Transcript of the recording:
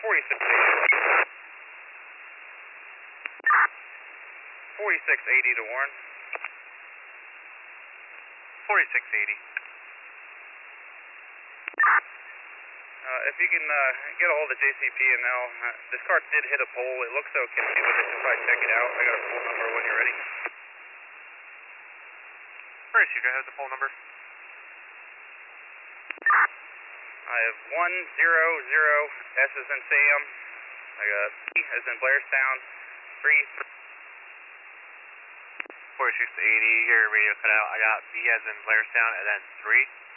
4680 to Warren. 4680. If you can get a hold of JCP&L, this car did hit a pole. It looks okay, but they should probably check it out. I got a pole number when you're ready. Where is you guys? The pole number? I have 100, S as in Sam. I got B as in Blairstown, 3. 4680, your radio cut out. I got B as in Blairstown, and then 3.